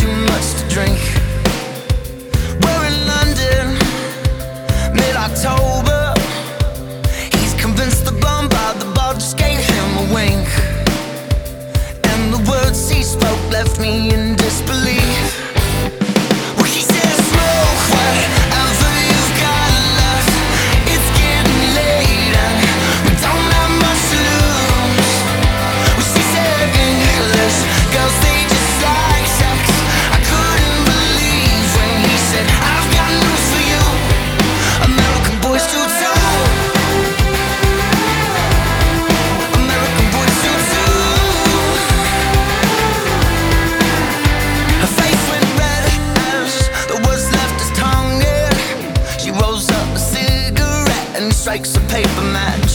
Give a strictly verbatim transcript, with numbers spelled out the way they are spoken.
too much to drink. We're in London, mid-October. He's convinced the bum by the bar just gave him a wink, and the words he spoke left me in disbelief. Well, he said, smoke whatever you've got left. It's getting late and we don't have much to lose. Well, she said, English girls, they just like sex. I couldn't believe when he said, I've got news for you. American boys do too. American boys do too. Her face went red as the words left his tongue, yeah. She rolls up a cigarette and strikes a paper match.